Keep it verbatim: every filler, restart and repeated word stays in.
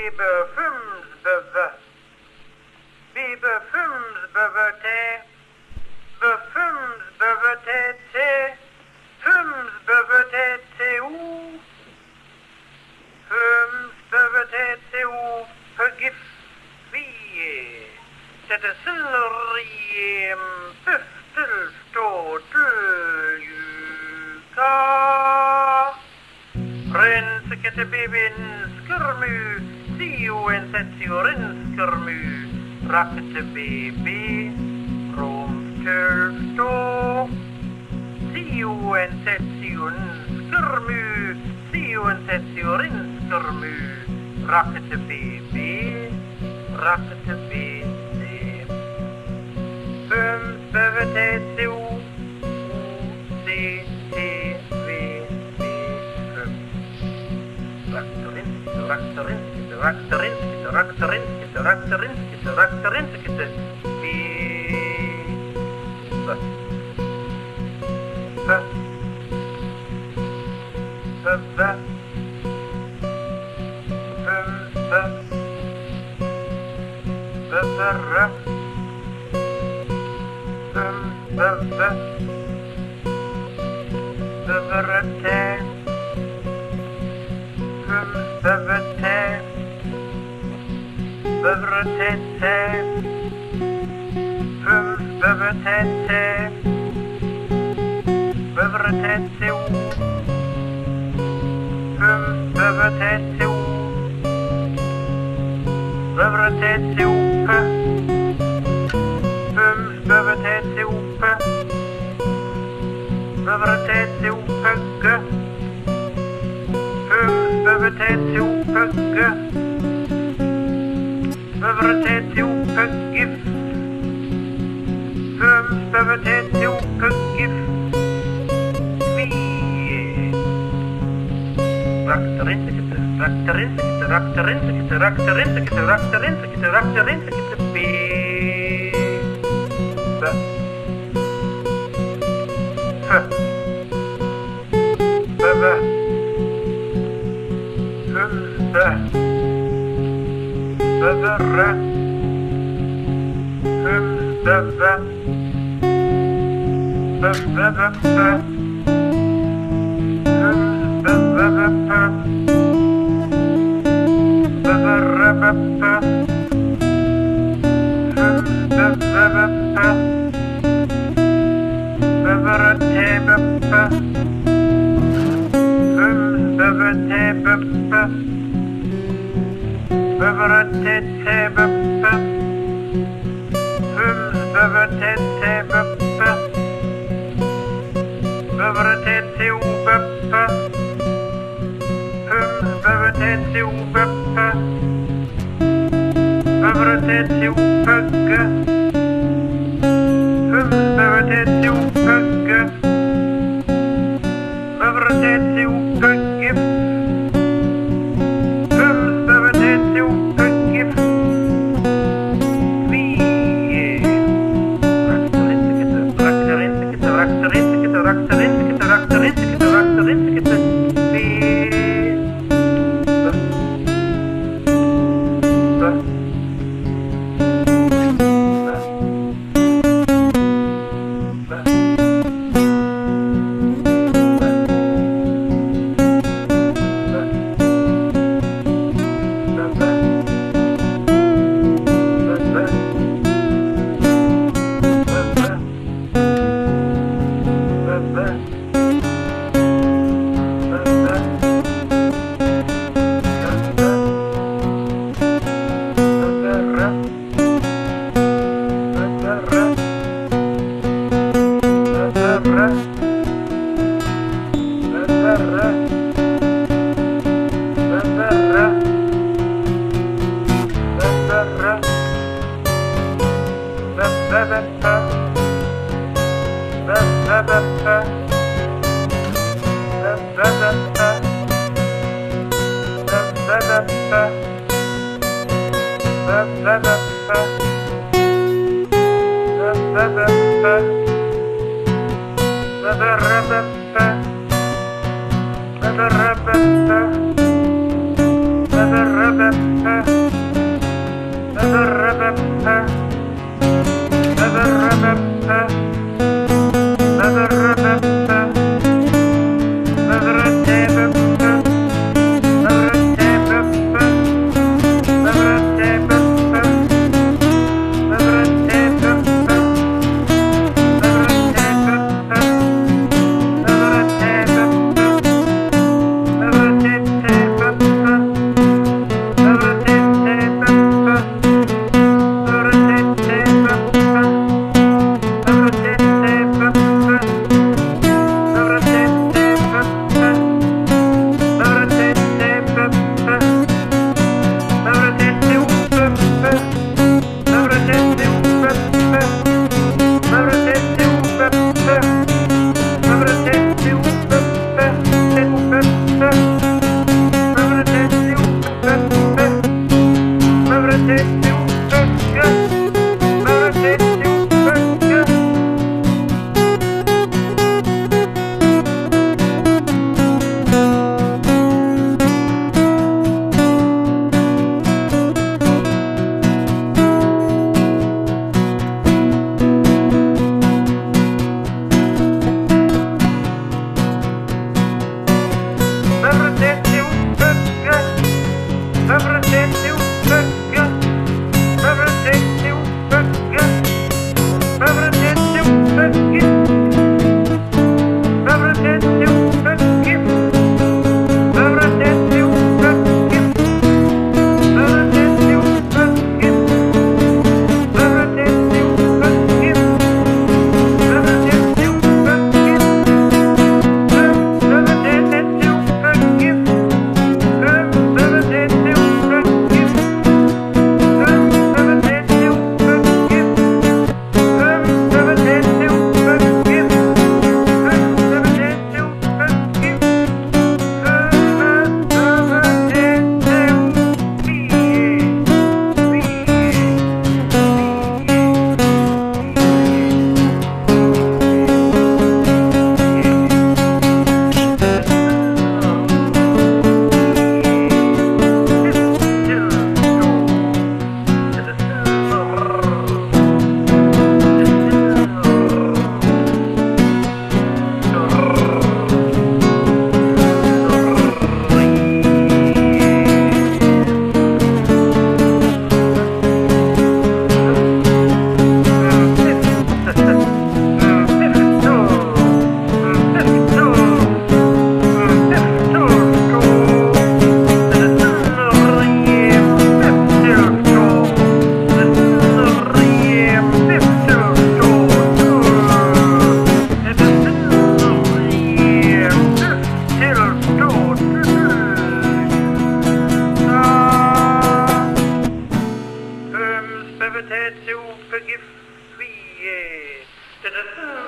Bebe fums bebe. Bebe fums bebe te. Be fums bebe te te. Fums bebe te te ou. Fums bebe te te ou. Vergif vie. Zette silleriem puftel stotel juka. Rensekete bibin skirmu. Siu en setio rinskirmu. Rakete baby. Romstel sto. Siu en setio skirmu. Siu en setio rinskirmu. Rakete baby. Rakete baby. Fums bebe te te o. C T V B fums. Raktorinskete, raktorinskete, raktorinskete, raktorinskete, raktorinskete, raktorinskete. B. B. B. B. B. Fums B. Bebera. Fums bebe. Beberete. Fums bebete. Beberetete. Fums bebetete. Beberetete ou. Fums bebetete ou. Beberetete ou. Fums bebetete ou. Beberetete ou pugge. Fums bebetete ou pugge. Beberetete ou puggif. Fums bebetete ou puggif. Vie. Raktorinsekete, raktorinsekete, raktorinsekete, raktorinsekete, raktorinsekete, raktorinsekete, be. Be. F. Bebe. Fums be. Bebere. Fums bebe. Bebebe. Fums bebebe. Bebere. Fums bebebe. Beberete bebe. Fums bebete bebe. Beberetete bebe. Fums bebetete bebe. Beberetete ou bebe. Fums bebetete ou bebe. Beberetete ou pugge. Fums bebetete ou pugge. Beberetete ou puggif. Fums bebetete ou puggif. Vie. Raktorinsekete, raktorinsekete, raktorinsekete, raktorinsekete, raktorinsekete, raktorinsekete. Vie. B. B. Ba-ba-ra-ba-ba. Da-da-da.